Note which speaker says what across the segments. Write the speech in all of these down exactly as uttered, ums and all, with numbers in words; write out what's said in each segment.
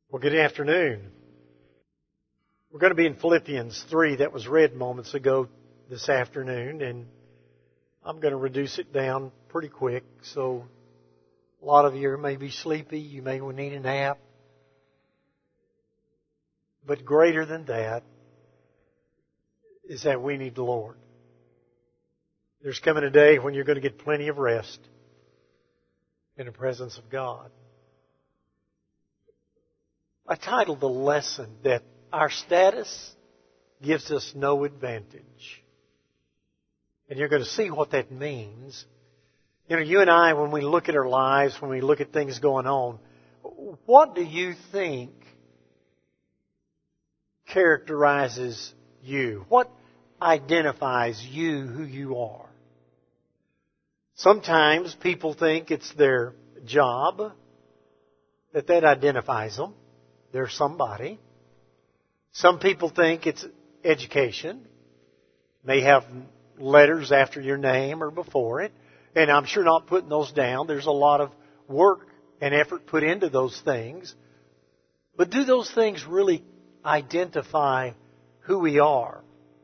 Speaker 1: Well, good afternoon. We're going to be in Philippians three that was read moments ago this afternoon, and I'm going to reduce it down pretty quick. So a lot of you may be sleepy. You may need a nap. But greater than that is that we need the Lord. There's coming a day when you're going to get plenty of rest in the presence of God. I titled the lesson that our status gives us no advantage. And you're going to see what that means. You know, you and I, when we look at our lives, when we look at things going on, what do you think characterizes you? What identifies you, who you are? Sometimes people think it's their job, that that identifies them. They're somebody. Some people think it's education. May have letters after your name or before it. And I'm sure not putting those down. There's a lot of work and effort put into those things. But do those things really identify who we are?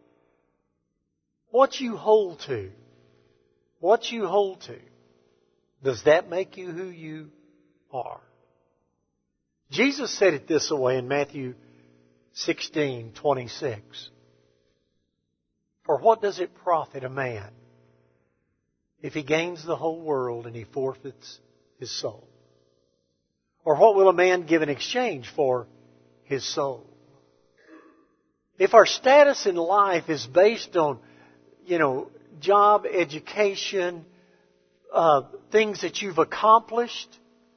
Speaker 1: What you hold to, what you hold to, does that make you who you are? Jesus said it this way in Matthew sixteen twenty-six. For what does it profit a man if he gains the whole world and he forfeits his soul? Or what will a man give in exchange for his soul? If our status in life is based on, you know, job, education, uh, things that you've accomplished,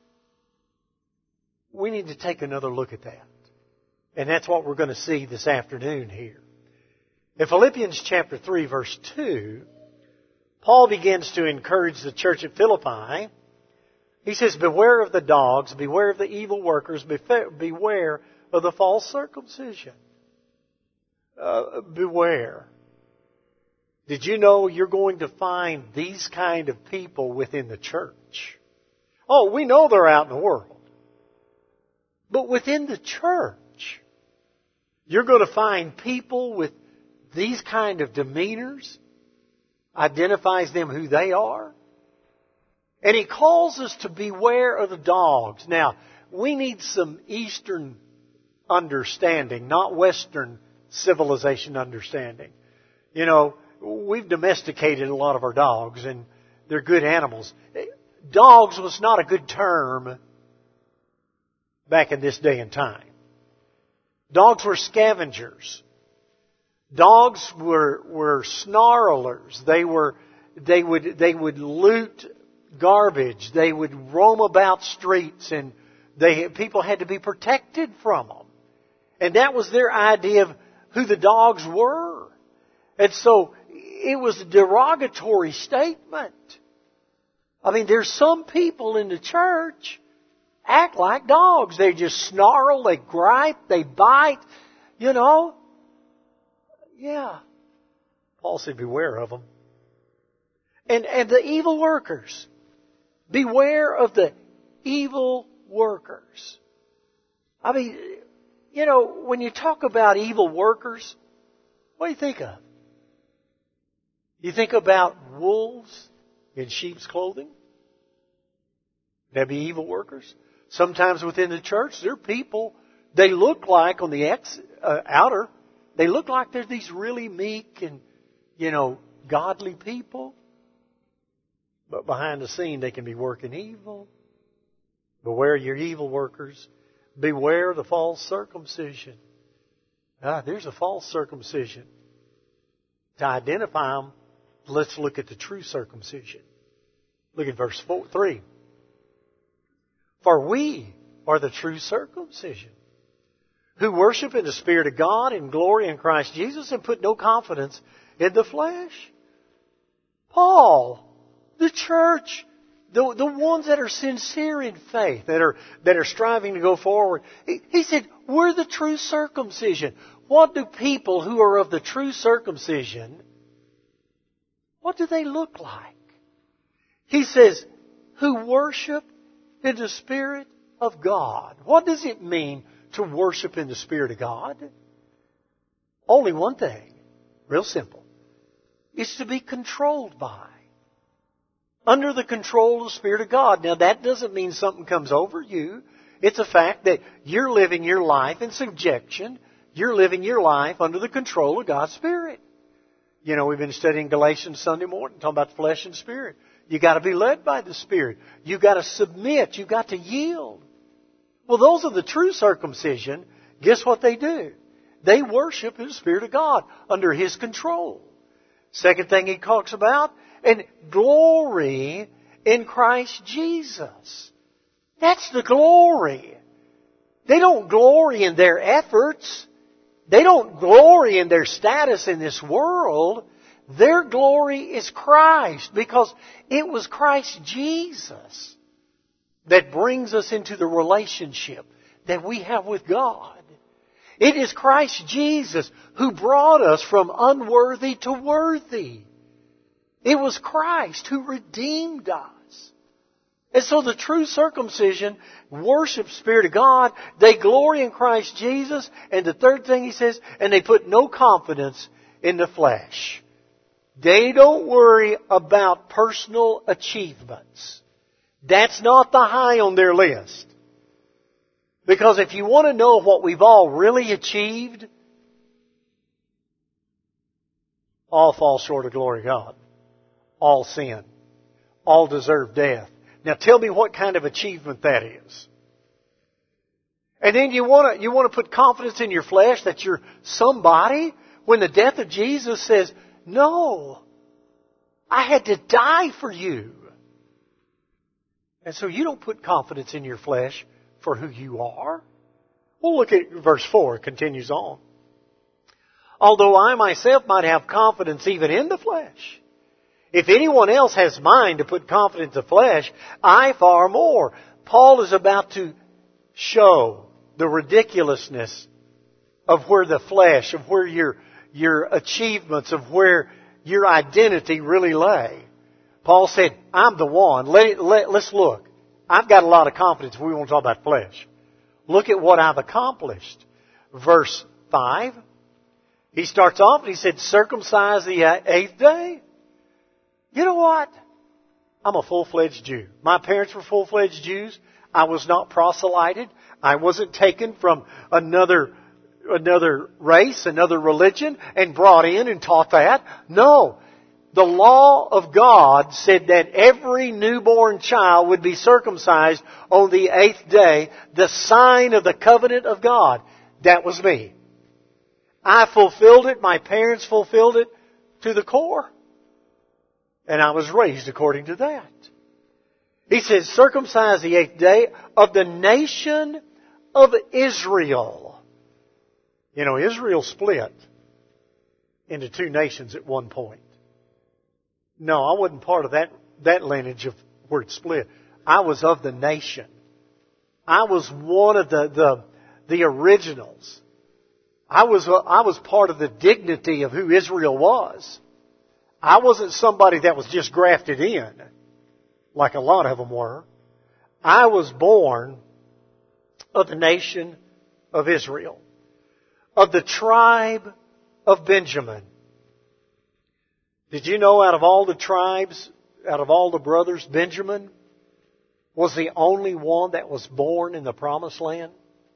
Speaker 1: we need to take another look at that. And that's what we're going to see this afternoon here. In Philippians chapter three, verse two, Paul begins to encourage the church at Philippi. He says, beware of the dogs, beware of the evil workers, beware of the false circumcision. Uh, beware. Did you know you're going to find these kind of people within the church? Oh, we know they're out in the world. But within the church, you're going to find people with these kind of demeanors, identifies them who they are. And he calls us to beware of the dogs. Now, we need some Eastern understanding, not Western civilization understanding. You know, we've domesticated a lot of our dogs, and they're good animals. Dogs was not a good term back in this day and time. Dogs were scavengers. Dogs were were snarlers. They were they would they would loot garbage. They would roam about streets, and they people had to be protected from them. And that was their idea of who the dogs were. And so it was a derogatory statement. I mean, there's some people in the church act like dogs. They just snarl, they gripe, they bite, you know. Yeah. Paul said, beware of them. And, and the evil workers. Beware of the evil workers. I mean, you know, when you talk about evil workers, what do you think of? You think about wolves in sheep's clothing? That'd be evil workers. Sometimes within the church, there are people, they look like on the ex, uh, outer, they look like they're these really meek and, you know, godly people. But behind the scene, they can be working evil. Beware your evil workers. Beware the false circumcision. Ah, there's a false circumcision. To identify them, let's look at the true circumcision. Look at verse four, three. For we are the true circumcision, who worship in the Spirit of God and glory in Christ Jesus and put no confidence in the flesh. Paul, the church, the, the ones that are sincere in faith, that are, that are striving to go forward, he, he said, we're the true circumcision. What do people who are of the true circumcision, what do they look like? He says, who worship in the Spirit of God. What does it mean to worship in the Spirit of God? Only one thing. Real simple. It's to be controlled by. Under the control of the Spirit of God. Now that doesn't mean something comes over you. It's a fact that you're living your life in subjection. You're living your life under the control of God's Spirit. You know, we've been studying Galatians Sunday morning, talking about the flesh and spirit. You got to be led by the Spirit. You got to submit. You got to yield. Well, those are the true circumcision. Guess what they do? They worship in the Spirit of God under His control. Second thing he talks about, and glory in Christ Jesus. That's the glory. They don't glory in their efforts. They don't glory in their status in this world. Their glory is Christ, because it was Christ Jesus that brings us into the relationship that we have with God. It is Christ Jesus who brought us from unworthy to worthy. It was Christ who redeemed us. And so the true circumcision worships Spirit of God. They glory in Christ Jesus. And the third thing he says, and they put no confidence in the flesh. They don't worry about personal achievements. That's not the high on their list. Because if you want to know what we've all really achieved, all fall short of glory of God. All sin. All deserve death. Now tell me what kind of achievement that is. And then you want to, you want to put confidence in your flesh that you're somebody, when the death of Jesus says, no, I had to die for you. And so you don't put confidence in your flesh for who you are. Well, look at verse four. It continues on. Although I myself might have confidence even in the flesh, if anyone else has mind to put confidence in the flesh, I far more. Paul is about to show the ridiculousness of where the flesh, of where your, your achievements, of where your identity really lay. Paul said, I'm the one. Let, let, let's look. I've got a lot of confidence if we want to talk about flesh. Look at what I've accomplished. Verse five. He starts off and he said, circumcise the eighth day. You know what? I'm a full-fledged Jew. My parents were full-fledged Jews. I was not proselyted. I wasn't taken from another, another race, another religion, and brought in and taught that. No. The law of God said that every newborn child would be circumcised on the eighth day, the sign of the covenant of God. That was me. I fulfilled it. My parents fulfilled it to the core. And I was raised according to that. He says, circumcise the eighth day of the nation of Israel. You know, Israel split into two nations at one point. No, I wasn't part of that, that lineage of where it split. I was of the nation. I was one of the, the, the originals. I was, I was part of the dignity of who Israel was. I wasn't somebody that was just grafted in, like a lot of them were. I was born of the nation of Israel, of the tribe of Benjamin. Did you know out of all the tribes, out of all the brothers, Benjamin was the only one that was born in the Promised Land?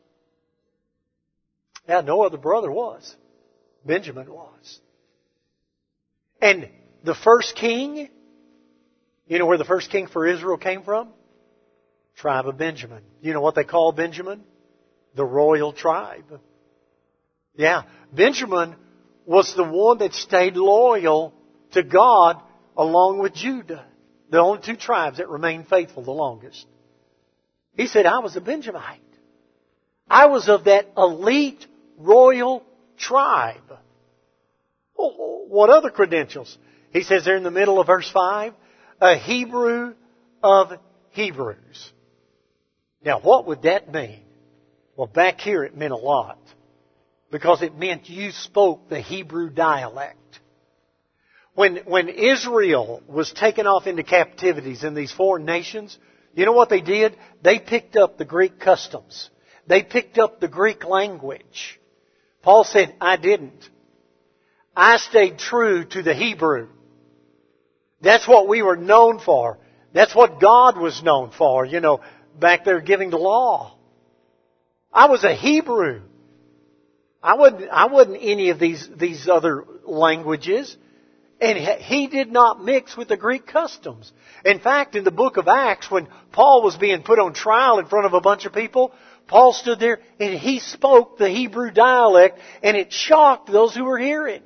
Speaker 1: Yeah, no other brother was. Benjamin was. And the first king, you know where the first king for Israel came from? Tribe of Benjamin. You know what they call Benjamin? The royal tribe. Yeah, Benjamin was the one that stayed loyal to God along with Judah. The only two tribes that remained faithful the longest. He said, I was a Benjamite. I was of that elite royal tribe. Well, what other credentials? He says there in the middle of verse five, a Hebrew of Hebrews. Now, what would that mean? Well, back here it meant a lot. Because it meant you spoke the Hebrew dialect. When, when Israel was taken off into captivities in these foreign nations, You know what they did? They picked up the Greek customs. They picked up the Greek language. Paul said, I didn't. I stayed true to the Hebrew. That's what we were known for. That's what God was known for, you know, back there giving the law. I was a Hebrew. I wasn't, I wasn't any of these, these other languages. And he did not mix with the Greek customs. In fact, in the book of Acts, when Paul was being put on trial in front of a bunch of people, Paul stood there and he spoke the Hebrew dialect, and it shocked those who were hearing.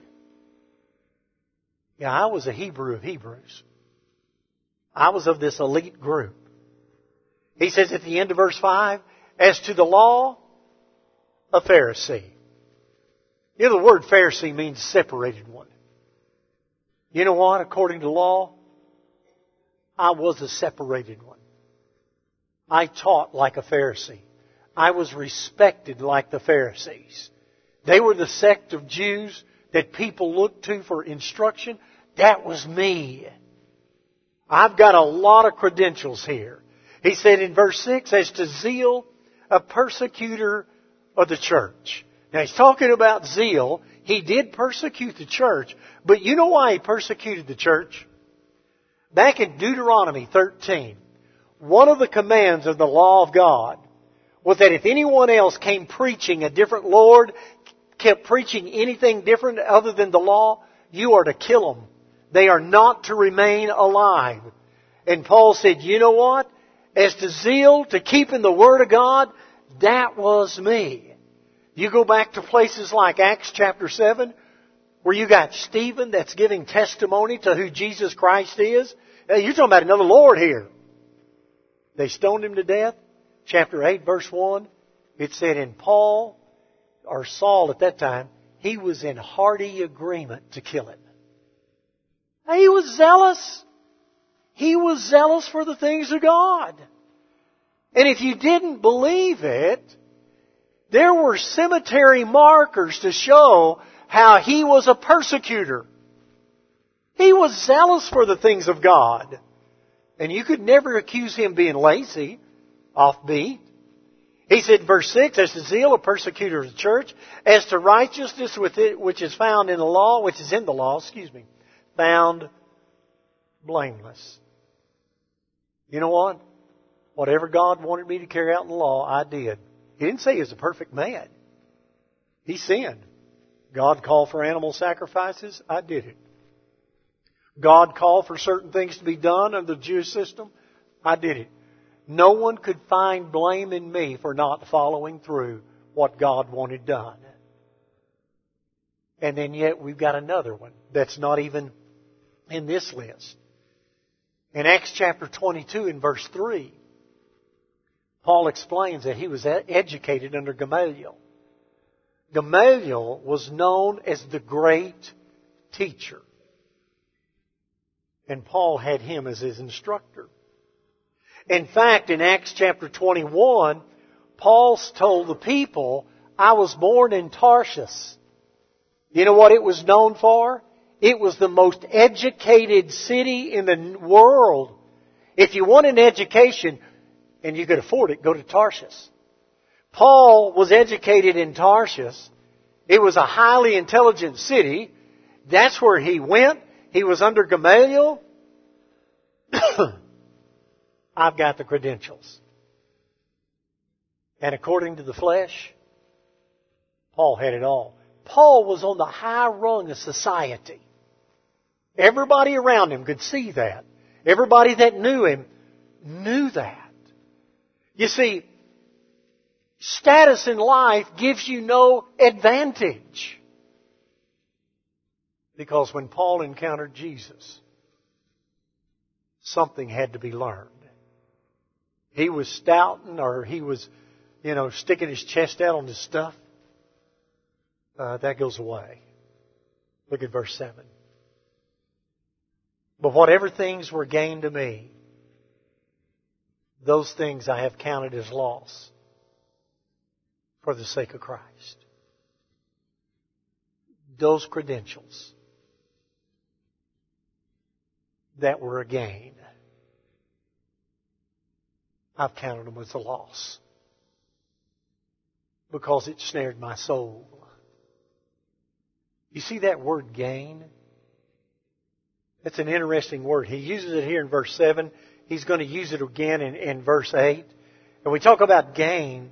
Speaker 1: Yeah, I was a Hebrew of Hebrews. I was of this elite group. He says at the end of verse five, as to the law, a Pharisee. You know, the word Pharisee means separated one. You know what? According to law, I was a separated one. I taught like a Pharisee. I was respected like the Pharisees. They were the sect of Jews that people looked to for instruction. That was me. I've got a lot of credentials here. He said in verse six, as to zeal, a persecutor of the church. Now he's talking about zeal. He did persecute the church. But you know why he persecuted the church? Back in Deuteronomy thirteen, one of the commands of the law of God was that if anyone else came preaching a different Lord, kept preaching anything different other than the law, you are to kill them. They are not to remain alive. And Paul said, you know what? As to zeal, to keeping the Word of God, that was me. You go back to places like Acts chapter seven, where you got Stephen that's giving testimony to who Jesus Christ is. Now, you're talking about another Lord here. They stoned him to death. Chapter eight, verse one, it said, in Paul, or Saul at that time, he was in hearty agreement to kill him. He was zealous. He was zealous for the things of God. And if you didn't believe it, there were cemetery markers to show how he was a persecutor. He was zealous for the things of God. And you could never accuse him being lazy, offbeat. He said, verse six, as to zeal, a persecutor of the church, as to righteousness with it, which is found in the law, which is in the law, excuse me, found blameless. You know what? Whatever God wanted me to carry out in the law, I did. He didn't say he was a perfect man. He sinned. God called for animal sacrifices. I did it. God called for certain things to be done under the Jewish system. I did it. No one could find blame in me for not following through what God wanted done. And then yet we've got another one that's not even in this list. In Acts chapter twenty-two in verse three, Paul explains that he was educated under Gamaliel. Gamaliel was known as the great teacher. And Paul had him as his instructor. In fact, in Acts chapter twenty-one, Paul told the people, I was born in Tarshish. You know what it was known for? It was the most educated city in the world. If you want an education, and you could afford it, go to Tarshish. Paul was educated in Tarshish. It was a highly intelligent city. That's where he went. He was under Gamaliel. I've got the credentials. And according to the flesh, Paul had it all. Paul was on the high rung of society. Everybody around him could see that. Everybody that knew him knew that. You see, status in life gives you no advantage. Because when Paul encountered Jesus, something had to be learned. He was stouting, or he was, you know, sticking his chest out on this stuff. Uh, that goes away. Look at verse seven. But whatever things were gained to me, those things I have counted as loss for the sake of Christ. Those credentials that were a gain. I've counted them as a loss because it snared my soul. You see that word gain? That's an interesting word. He uses it here in verse seven. He's going to use it again in, in verse eight. And we talk about gain.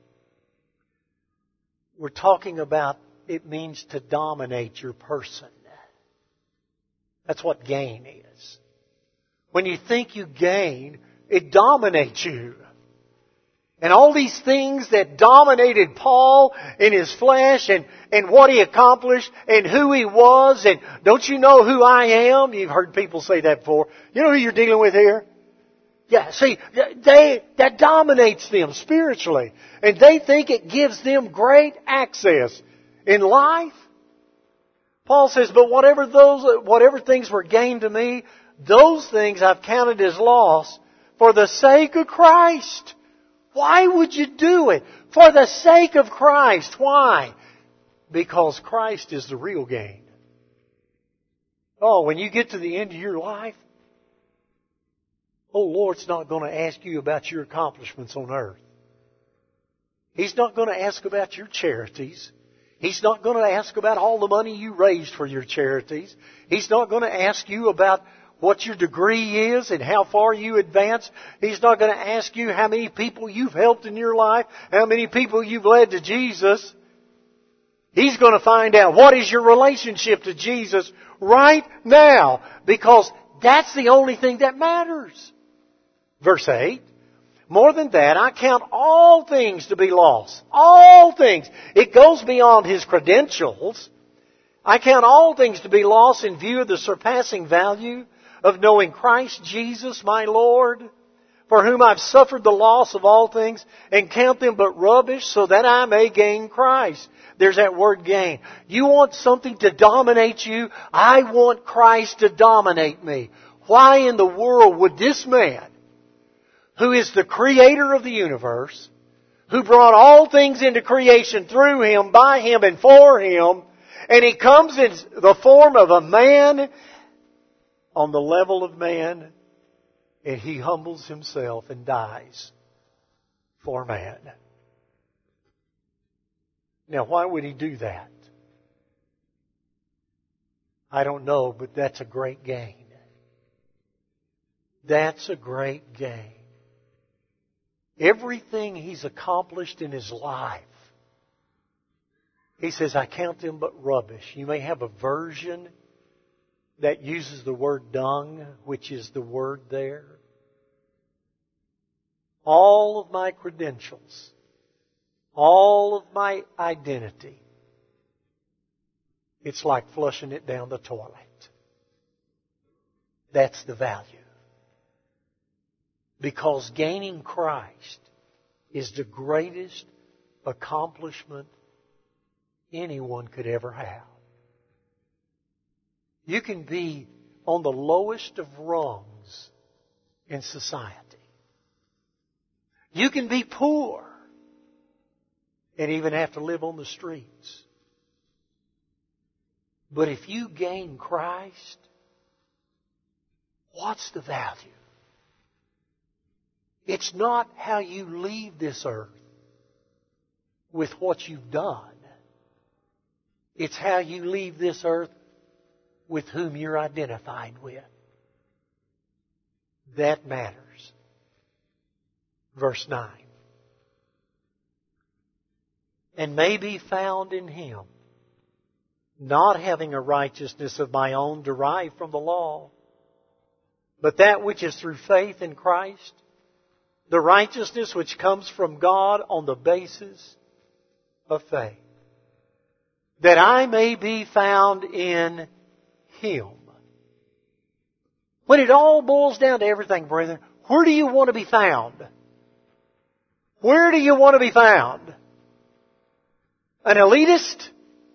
Speaker 1: We're talking about it means to dominate your person. That's what gain is. When you think you gain, it dominates you. And all these things that dominated Paul in his flesh and, and what he accomplished and who he was and don't you know who I am? You've heard people say that before. You know who you're dealing with here? Yeah, see, they, that dominates them spiritually. And they think it gives them great access in life. Paul says, but whatever those, whatever things were gained to me, those things I've counted as loss for the sake of Christ. Why would you do it? For the sake of Christ. Why? Because Christ is the real gain. Oh, when you get to the end of your life, oh, Lord's not going to ask you about your accomplishments on earth. He's not going to ask about your charities. He's not going to ask about all the money you raised for your charities. He's not going to ask you about what your degree is and how far you advance. He's not going to ask you how many people you've helped in your life, how many people you've led to Jesus. He's going to find out what is your relationship to Jesus right now, because that's the only thing that matters. Verse eight. More than that, I count all things to be lost. All things. It goes beyond his credentials. I count all things to be lost in view of the surpassing value of knowing Christ Jesus my Lord, for whom I've suffered the loss of all things, and count them but rubbish, so that I may gain Christ. There's that word gain. You want something to dominate you? I want Christ to dominate me. Why in the world would this man, who is the creator of the universe, who brought all things into creation through Him, by Him, and for Him, and He comes in the form of a man on the level of man, and He humbles Himself and dies for man. Now, why would He do that? I don't know, but that's a great gain. That's a great gain. Everything He's accomplished in His life, He says, I count them but rubbish. You may have a version that uses the word dung, which is the word there. All of my credentials, all of my identity, it's like flushing it down the toilet. That's the value. Because gaining Christ is the greatest accomplishment anyone could ever have. You can be on the lowest of rungs in society. You can be poor and even have to live on the streets. But if you gain Christ, what's the value? It's not how you leave this earth with what you've done. It's how you leave this earth with whom you're identified with. That matters. Verse nine. And may be found in Him, not having a righteousness of my own derived from the law, but that which is through faith in Christ, the righteousness which comes from God on the basis of faith, that I may be found in Him. When it all boils down to everything, brethren, where do you want to be found? Where do you want to be found? An elitist?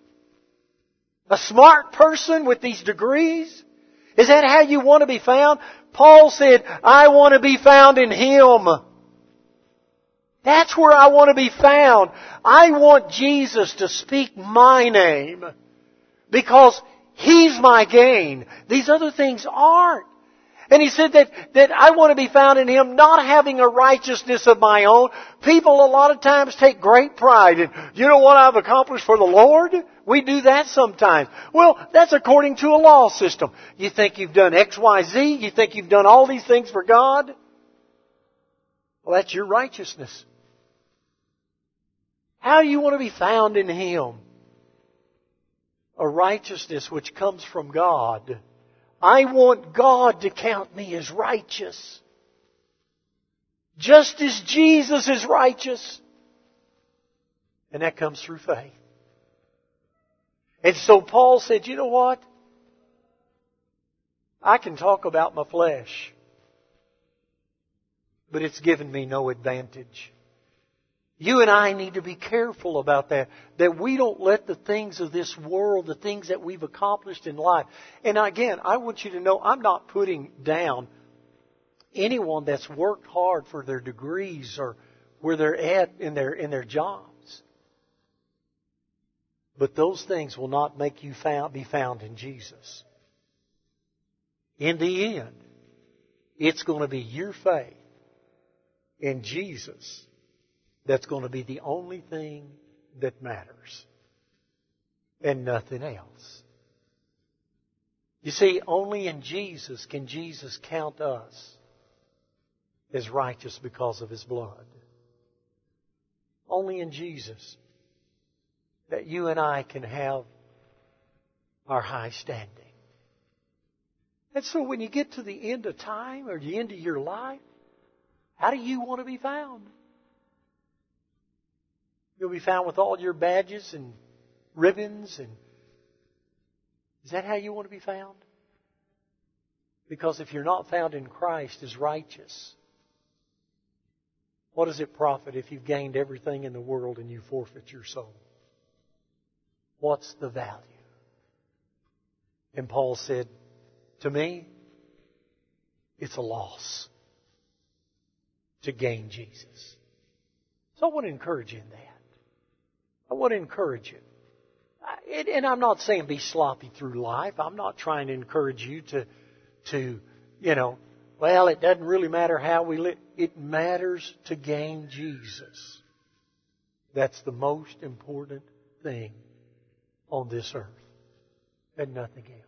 Speaker 1: A smart person with these degrees? Is that how you want to be found? Paul said, I want to be found in Him. That's where I want to be found. I want Jesus to speak my name because He's my gain. These other things aren't. And He said that, that I want to be found in Him, not having a righteousness of my own. People a lot of times take great pride in, you know what I've accomplished for the Lord? We do that sometimes. Well, that's according to a law system. You think you've done X, Y, Z? You think you've done all these things for God? Well, that's your righteousness. How do you want to be found in Him? A righteousness which comes from God. I want God to count me as righteous. Just as Jesus is righteous. And that comes through faith. And so Paul said, you know what? I can talk about my flesh, but it's given me no advantage. You and I need to be careful about that. That we don't let the things of this world, the things that we've accomplished in life. And again, I want you to know I'm not putting down anyone that's worked hard for their degrees or where they're at in their, in their jobs. But those things will not make you found, be found in Jesus. In the end, it's going to be your faith in Jesus that's going to be the only thing that matters. And nothing else. You see, only in Jesus can Jesus count us as righteous because of His blood. Only in Jesus that you and I can have our high standing. And so when you get to the end of time or the end of your life, how do you want to be found? You'll be found with all your badges and ribbons and... Is that how you want to be found? Because if you're not found in Christ as righteous, what does it profit if you've gained everything in the world and you forfeit your soul? What's the value? And Paul said, to me, it's a loss to gain Jesus. So I want to encourage you in that. I want to encourage you. And I'm not saying be sloppy through life. I'm not trying to encourage you to, to, you know, well, it doesn't really matter how we live. It matters to gain Jesus. That's the most important thing on this earth and nothing else.